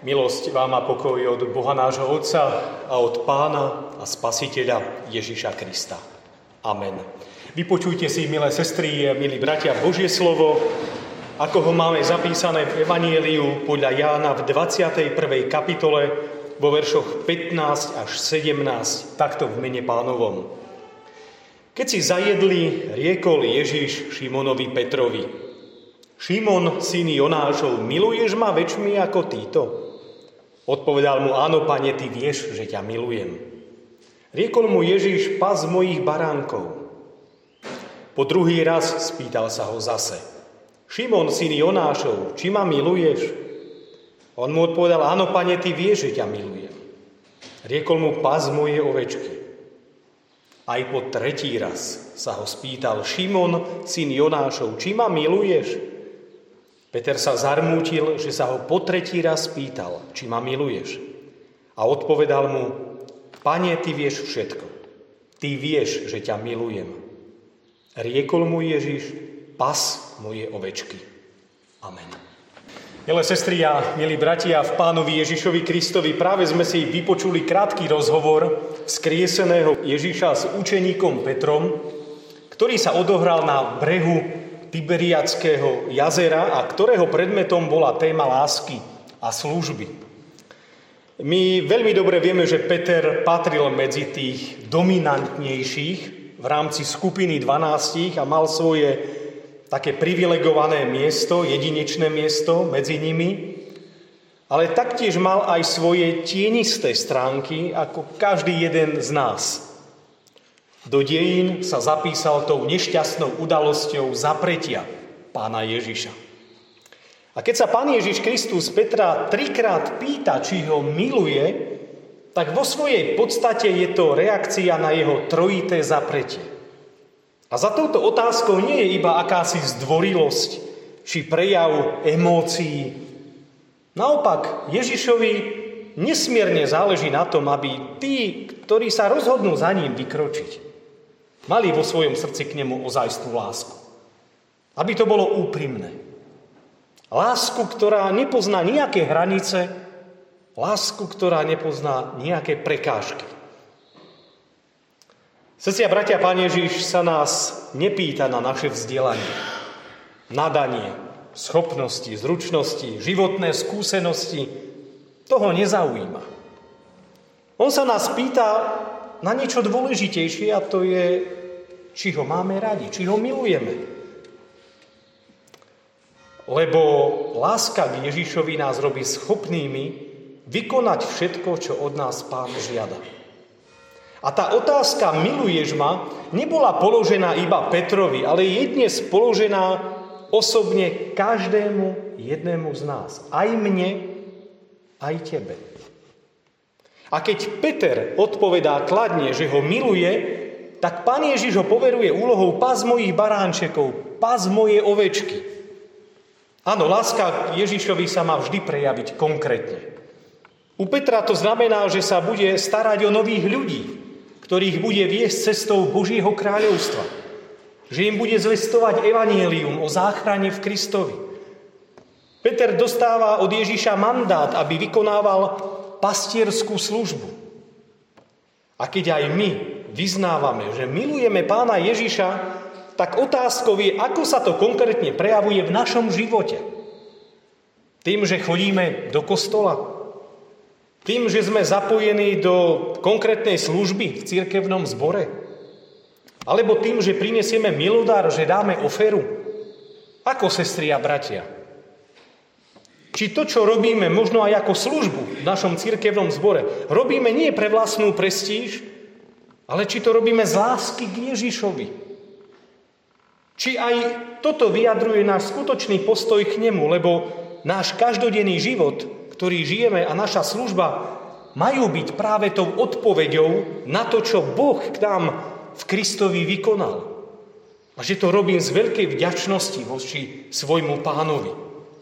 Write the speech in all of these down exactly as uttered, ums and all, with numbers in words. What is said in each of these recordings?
Milosť vám a pokoj od Boha nášho Otca a od Pána a Spasiteľa Ježiša Krista. Amen. Vypočujte si, milé sestry a milí bratia, Božie slovo, ako ho máme zapísané v Evanjeliu podľa Jána v dvadsiatej prvej kapitole vo veršoch pätnásť až sedemnásť, takto v mene Pánovom. Keď si zajedli, riekol Ježiš Šimonovi Petrovi: Šimon, syn Jonášov, miluješ ma väčšmi ako títo? Odpovedal mu: áno, Pane, ty vieš, že ťa milujem. Riekol mu Ježiš: pas mojich baránkov. Po druhý raz spýtal sa ho zase: Šimon, syn Jonášov, či ma miluješ? On mu odpovedal: áno, Pane, ty vieš, že ťa milujem. Riekol mu: pas moje ovečky. Aj po tretí raz sa ho spýtal: Šimon, syn Jonášov, či ma miluješ? Peter sa zarmútil, že sa ho po tretí raz spýtal, či ma miluješ. A odpovedal mu: Pane, ty vieš všetko. Ty vieš, že ťa milujem. Riekol mu Ježiš: pas moje ovečky. Amen. Milé sestry a milí bratia, v Pánovi Ježišovi Kristovi práve sme si vypočuli krátky rozhovor vzkrieseného Ježiša s učeníkom Petrom, ktorý sa odohral na brehu Tiberiadského jazera a ktorého predmetom bola téma lásky a služby. My veľmi dobre vieme, že Peter patril medzi tých dominantnejších v rámci skupiny dvanástich a mal svoje také privilegované miesto, jedinečné miesto medzi nimi, ale taktiež mal aj svoje tienisté stránky, ako každý jeden z nás. Do dejín sa zapísal tou nešťastnou udalosťou zapretia Pána Ježiša. A keď sa Pán Ježiš Kristus Petra trikrát pýta, či ho miluje, tak vo svojej podstate je to reakcia na jeho trojité zapretie. A za touto otázkou nie je iba akási zdvorilosť či prejav emócií. Naopak, Ježišovi nesmierne záleží na tom, aby tí, ktorí sa rozhodnú za ním vykročiť, mali vo svojom srdci k nemu ozajstnú lásku. Aby to bolo úprimné. Lásku, ktorá nepozná nejaké hranice, lásku, ktorá nepozná nejaké prekážky. Sestri a bratia, Pán Ježiš sa nás nepýta na naše vzdelanie, nadanie, schopnosti, zručnosti, životné skúsenosti. Toho nezaujíma. On sa nás pýta na niečo dôležitejšie, a to je, či ho máme radi, či ho milujeme. Lebo láska k Ježišovi nás robí schopnými vykonať všetko, čo od nás Pán žiada. A tá otázka miluješ ma nebola položená iba Petrovi, ale je dnes položená osobne každému jednému z nás. Aj mne, aj tebe. A keď Peter odpovedá kladne, že ho miluje, tak Pán Ježiš ho poveruje úlohou: pas mojich baránčekov, pas moje ovečky. Áno, láska k Ježišovi sa má vždy prejaviť konkrétne. U Petra to znamená, že sa bude starať o nových ľudí, ktorých bude viesť cestou Božieho kráľovstva. Že im bude zvestovať evanjelium o záchrane v Kristovi. Peter dostáva od Ježiša mandát, aby vykonával pastierskú službu. A keď aj my vyznávame, že milujeme Pána Ježiša, tak otázkou je, ako sa to konkrétne prejavuje v našom živote. Tým, že chodíme do kostola, tým, že sme zapojení do konkrétnej služby v cirkevnom zbore, alebo tým, že prinesieme milodár, že dáme oferu. Ako, sestri a bratia? Či to, čo robíme možno aj ako službu v našom cirkevnom zbore, robíme nie pre vlastnú prestíž, ale či to robíme z lásky k Ježišovi. Či aj toto vyjadruje náš skutočný postoj k nemu, lebo náš každodenný život, ktorý žijeme, a naša služba majú byť práve tou odpoveďou na to, čo Boh k nám v Kristovi vykonal. A že to robím z veľkej vďačnosti voči svojmu Pánovi.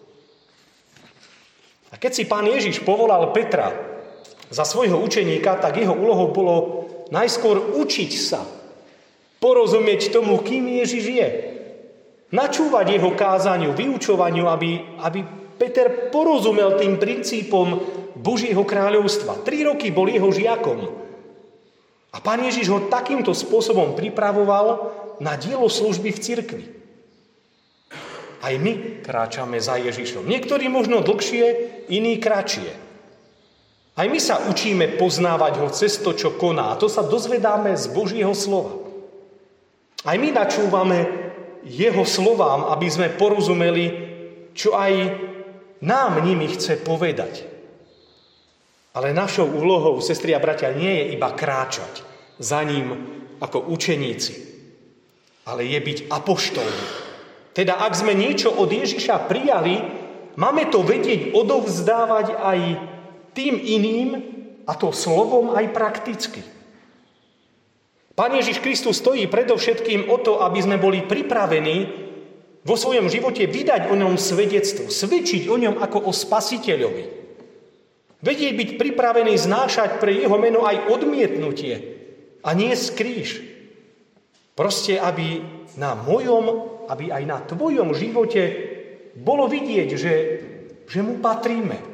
A keď si Pán Ježiš povolal Petra za svojho učeníka, tak jeho úlohou bolo najskôr učiť sa, porozumieť tomu, kým Ježiš je. Načúvať jeho kázaniu, vyučovaniu, aby, aby Peter porozumel tým princípom Božieho kráľovstva. Tri roky bol jeho žiakom. A Pán Ježiš ho takýmto spôsobom pripravoval na dielo služby v cirkvi. Aj my kráčame za Ježišom. Niektorí možno dlhšie, iní kratšie. Aj my sa učíme poznávať ho cez to, čo koná. A to sa dozvedáme z Božieho slova. Aj my načúvame jeho slovám, aby sme porozumeli, čo aj nám nimi chce povedať. Ale našou úlohou, sestri a bratia, nie je iba kráčať za ním ako učeníci, ale je byť apoštolmi. Teda ak sme niečo od Ježiša prijali, máme to vedieť odovzdávať aj tým iným, a to slovom aj prakticky. Pán Ježiš Kristus stojí predovšetkým o to, aby sme boli pripravení vo svojom živote vydať o ňom svedectvo, svedčiť o ňom ako o spasiteľovi. Vedieť byť pripravený znášať pre jeho meno aj odmietnutie a nie kríž. Proste, aby na mojom, aby aj na tvojom živote bolo vidieť, že, že mu patríme.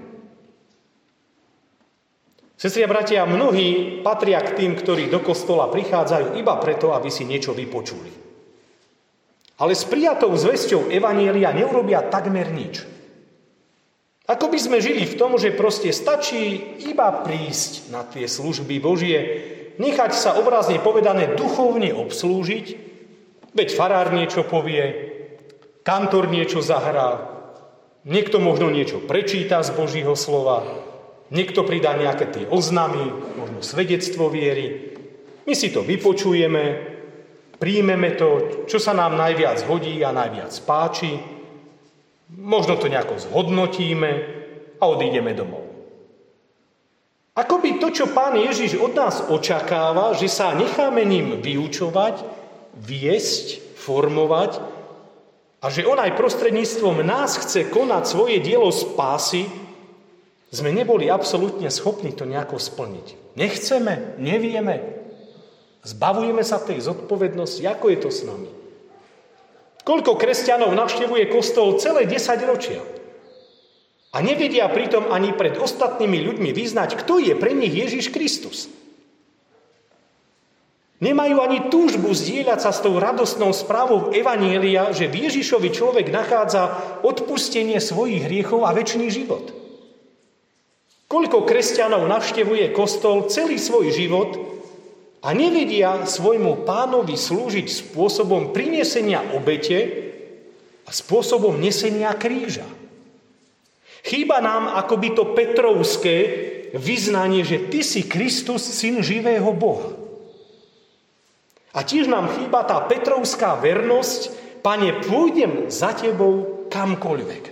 Sestri a bratia, mnohí patria k tým, ktorí do kostola prichádzajú iba preto, aby si niečo vypočuli. Ale s prijatou zvesťou evanjelia neurobia takmer nič. Ako by sme žili v tom, že proste stačí iba prísť na tie služby Božie, nechať sa obrazne povedané duchovne obslúžiť, veď farár niečo povie, kantor niečo zahrá, niekto možno niečo prečíta z Božieho slova, niekto pridá nejaké tie oznamy, možno svedectvo viery. My si to vypočujeme, príjmeme to, čo sa nám najviac hodí a najviac páči. Možno to nejako zhodnotíme a odídeme domov. Akoby to, čo Pán Ježiš od nás očakáva, že sa necháme ním vyučovať, viesť, formovať a že on aj prostredníctvom nás chce konať svoje dielo spásy, sme neboli absolútne schopní to nejako splniť. Nechceme, nevieme. Zbavujeme sa tej zodpovednosti. Ako je to s nami? Koľko kresťanov navštevuje kostol celé desaťročia a nevedia pritom ani pred ostatnými ľuďmi vyznať, kto je pre nich Ježiš Kristus. Nemajú ani túžbu zdieľať sa s tou radostnou správou evanjelia, že v Ježišovi človek nachádza odpustenie svojich hriechov a večný život. Koľko kresťanov navštevuje kostol celý svoj život a nevedia svojmu Pánovi slúžiť spôsobom prinesenia obete a spôsobom nesenia kríža. Chýba nám akoby to petrovské vyznanie, že ty si Kristus, syn živého Boha. A tiež nám chýba tá petrovská vernosť, Pane, pôjdem za tebou kamkoľvek.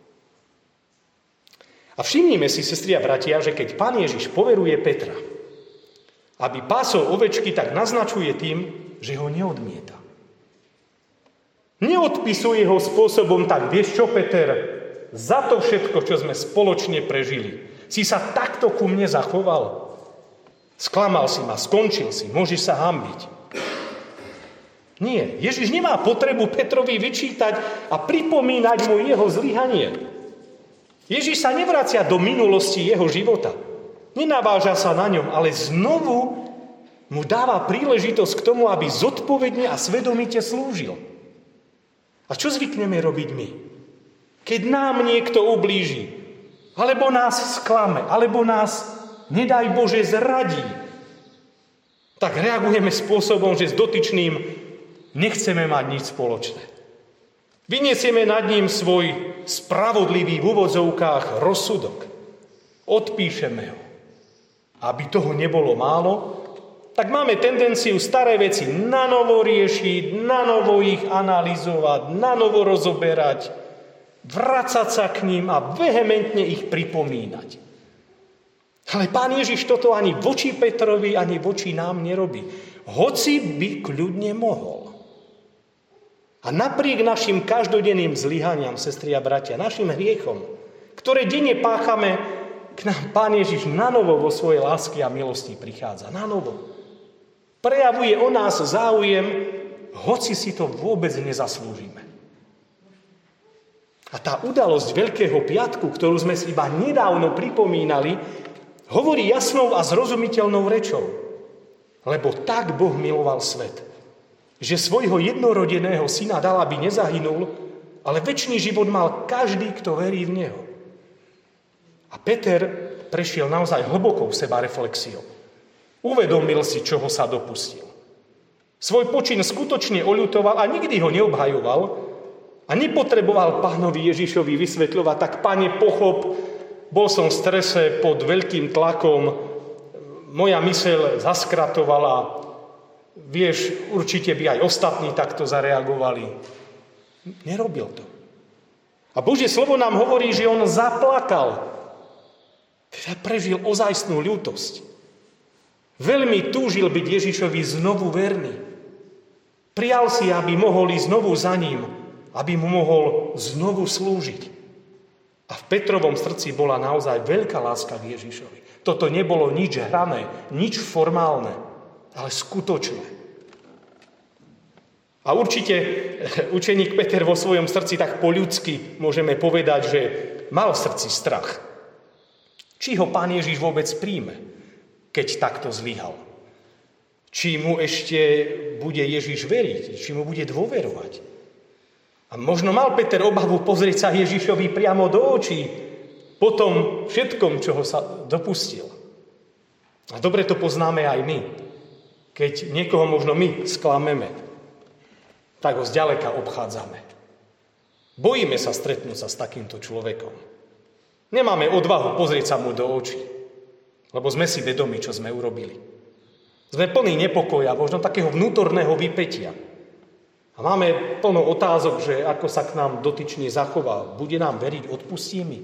A všimnime si, sestri a bratia, že keď Pán Ježiš poveruje Petra, aby pásol ovečky, tak naznačuje tým, že ho neodmieta. Neodpisuje ho spôsobom, tak vieš čo, Peter, za to všetko, čo sme spoločne prežili, si sa takto ku mne zachoval. Sklamal si ma, skončil si, môžeš sa hanbiť. Nie, Ježiš nemá potrebu Petrovi vyčítať a pripomínať mu jeho zlyhanie. Ježiš sa nevracia do minulosti jeho života. Nenaváža sa na ňom, ale znovu mu dáva príležitosť k tomu, aby zodpovedne a svedomite slúžil. A čo zvykneme robiť my? Keď nám niekto ublíži, alebo nás sklame, alebo nás, nedaj Bože, zradí, tak reagujeme spôsobom, že s dotyčným nechceme mať nič spoločné. Vyniesieme nad ním svoj spravodlivý v úvodzovkách rozsudok. Odpíšeme ho. Aby toho nebolo málo, tak máme tendenciu staré veci nanovo riešiť, nanovo ich analyzovať, nanovo rozoberať, vracať sa k ním a vehementne ich pripomínať. Ale Pán Ježiš toto ani voči Petrovi, ani voči nám nerobí. Hoci by kľudne mohol. A napriek našim každodenným zlyhaniam, sestri a bratia, našim hriechom, ktoré denne páchame, k nám Pán Ježiš nanovo vo svojej lásky a milosti prichádza. Nanovo. Prejavuje o nás záujem, hoci si to vôbec nezaslúžime. A tá udalosť Veľkého piatku, ktorú sme si iba nedávno pripomínali, hovorí jasnou a zrozumiteľnou rečou. Lebo tak Boh miloval svet, že svojho jednorodeného syna dal, aby nezahynul, ale večný život mal každý, kto verí v neho. A Peter prešiel naozaj hlbokou sebareflexiou. Uvedomil si, čoho sa dopustil. Svoj počin skutočne oľutoval a nikdy ho neobhajoval a nepotreboval Pánovi Ježišovi vysvetľovať, tak Pane, pochop, bol som v strese pod veľkým tlakom, moja myseľ zaskratovala, vieš, určite by aj ostatní takto zareagovali. Nerobil to. A Božie slovo nám hovorí, že on zaplakal. Teda prežil ozajstnú ľútosť. Veľmi túžil byť Ježišovi znovu verný. Prial si, aby mohol ísť znovu za ním, aby mu mohol znovu slúžiť. A v Petrovom srdci bola naozaj veľká láska k Ježišovi. Toto nebolo nič hrané, nič formálne, ale skutočné. A určite učeník Peter vo svojom srdci tak po ľudsky môžeme povedať, že mal v srdci strach. Či ho Pán Ježiš vôbec príjme, keď takto zlyhal. Či mu ešte bude Ježiš veriť, či mu bude dôverovať. A možno mal Peter obavu pozrieť sa Ježišovi priamo do očí po tom všetkom, čoho sa dopustil. A dobre to poznáme aj my. Keď niekoho možno my sklameme, tak ho zďaleka obchádzame. Bojíme sa stretnúť sa s takýmto človekom. Nemáme odvahu pozrieť sa mu do očí, lebo sme si vedomi, čo sme urobili. Sme plní nepokoja, možno takého vnútorného vypätia. A máme plno otázok, že ako sa k nám dotyčne zachová. Bude nám veriť, odpustí mi.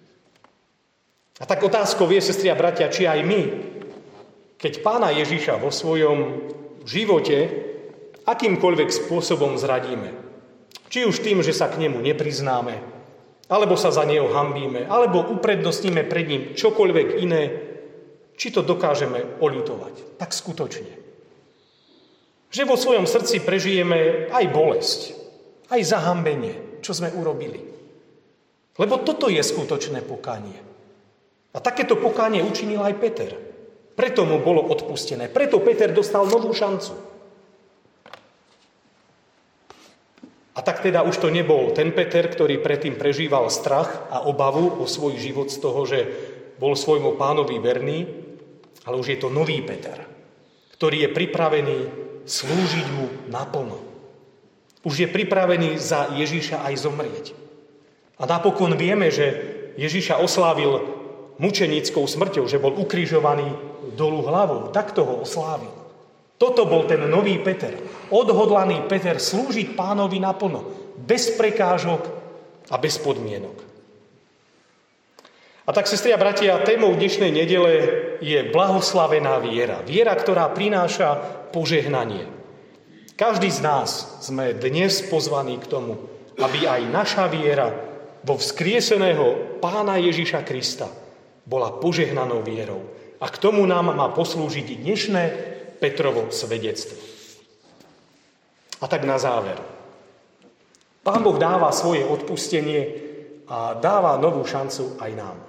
A tak otázkou je, sestri a bratia, či aj my, keď Pána Ježiša vo svojom živote akýmkoľvek spôsobom zradíme. Či už tým, že sa k nemu nepriznáme, alebo sa za neho hanbíme, alebo uprednostníme pred ním čokoľvek iné, či to dokážeme oľutovať. Tak skutočne. Že vo svojom srdci prežijeme aj bolesť, aj zahambenie, čo sme urobili. Lebo toto je skutočné pokánie. A takéto pokánie učinil aj Peter. Preto mu bolo odpustené. Preto Peter dostal novú šancu. A tak teda už to nebol ten Peter, ktorý predtým prežíval strach a obavu o svoj život z toho, že bol svojmu Pánovi verný, ale už je to nový Peter, ktorý je pripravený slúžiť mu naplno. Už je pripravený za Ježiša aj zomrieť. A napokon vieme, že Ježiša oslávil mučenickou smrťou, že bol ukrižovaný dolu hlavou. Takto ho oslávil. Toto bol ten nový Peter. Odhodlaný Peter slúžiť Pánovi naplno. Bez prekážok a bez podmienok. A tak, sestri a bratia, témou dnešnej nedele je blahoslavená viera. Viera, ktorá prináša požehnanie. Každý z nás sme dnes pozvaní k tomu, aby aj naša viera vo vzkrieseného Pána Ježiša Krista bola požehnanou vierou. A k tomu nám má poslúžiť dnešné Petrovo svedectvo. A tak na záver. Pán Boh dáva svoje odpustenie a dáva novú šancu aj nám.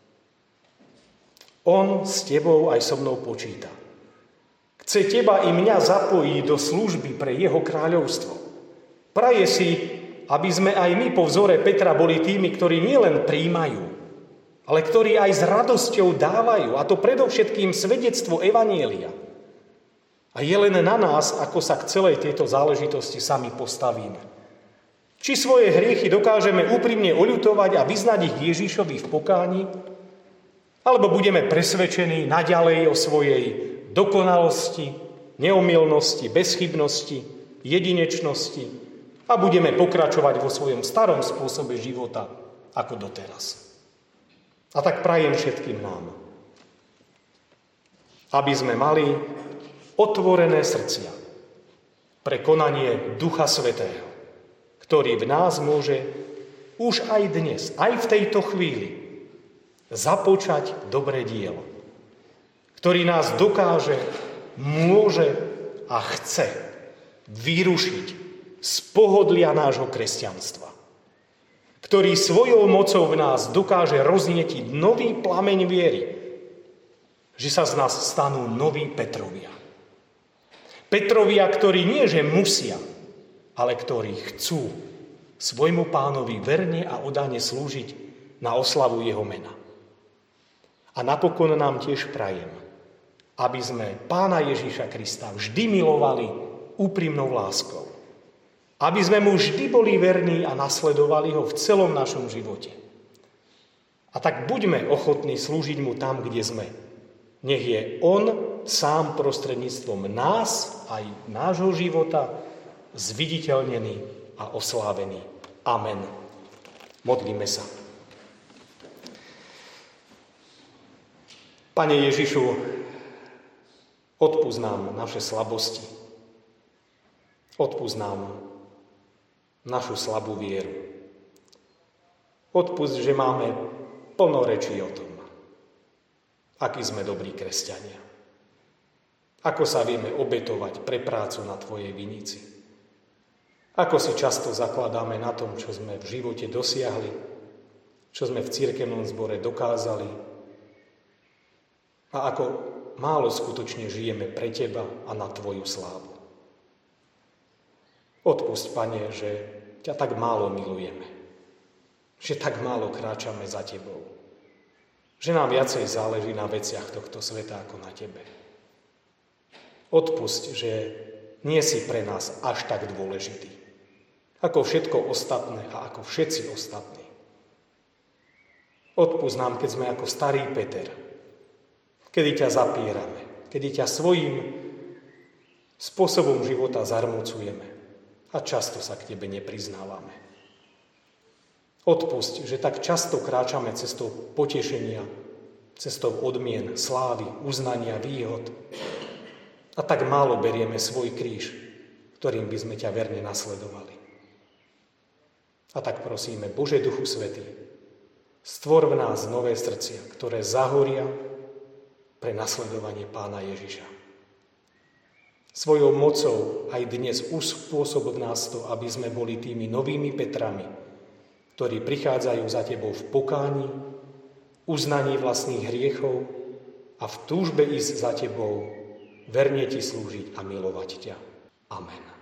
On s tebou aj so mnou počíta. Chce teba i mňa zapojiť do služby pre jeho kráľovstvo. Praje si, aby sme aj my po vzore Petra boli tými, ktorí nielen prijímajú, ale ktorí aj s radosťou dávajú, a to predovšetkým svedectvo evanjelia. A je len na nás, ako sa k celej tejto záležitosti sami postavíme. Či svoje hriechy dokážeme úprimne oľutovať a vyznať ich Ježišovi v pokáni, alebo budeme presvedčení naďalej o svojej dokonalosti, neomylnosti, bezchybnosti, jedinečnosti a budeme pokračovať vo svojom starom spôsobe života ako doteraz. A tak prajem všetkým nám, aby sme mali otvorené srdcia pre konanie Ducha Svätého, ktorý v nás môže už aj dnes, aj v tejto chvíli započať dobré dielo, ktorý nás dokáže, môže a chce vyrušiť z pohodlia nášho kresťanstva, ktorý svojou mocou v nás dokáže roznietiť nový plameň viery, že sa z nás stanú noví Petrovia. Petrovia, ktorí nie že musia, ale ktorí chcú svojmu Pánovi verne a oddane slúžiť na oslavu jeho mena. A napokon nám tiež prajem, aby sme Pána Ježiša Krista vždy milovali úprimnou láskou. Aby sme mu vždy boli verní a nasledovali ho v celom našom živote. A tak buďme ochotní slúžiť mu tam, kde sme. Nech je on sám prostredníctvom nás, aj nášho života, zviditeľnený a oslávený. Amen. Modlíme sa. Pane Ježišu, odpusť nám naše slabosti. Odpusť nám našu slabú vieru. Odpusť, že máme plno rečí o tom, akí sme dobrí kresťania. Ako sa vieme obetovať pre prácu na Tvojej vinici. Ako si často zakladáme na tom, čo sme v živote dosiahli, čo sme v cirkevnom zbore dokázali a ako málo skutočne žijeme pre Teba a na Tvoju slávu. Odpusť, Pane, že ťa tak málo milujeme, že tak málo kráčame za Tebou, že nám viacej záleží na veciach tohto sveta ako na Tebe. Odpusť, že nie si pre nás až tak dôležitý, ako všetko ostatné a ako všetci ostatní. Odpusť nám, keď sme ako starý Peter, kedy ťa zapierame, kedy ťa svojím spôsobom života zarmucujeme a často sa k Tebe nepriznávame. Odpusť, že tak často kráčame cestou potešenia, cestou odmien, slávy, uznania, výhod a tak málo berieme svoj kríž, ktorým by sme ťa verne nasledovali. A tak prosíme, Bože Duchu Svätý, stvor v nás nové srdcia, ktoré zahoria pre nasledovanie Pána Ježiša. Svojou mocou aj dnes uspôsob v nás to, aby sme boli tými novými Petrami, ktorí prichádzajú za Tebou v pokáni, uznaní vlastných hriechov a v túžbe ísť za Tebou, verne Ti slúžiť a milovať ťa. Amen.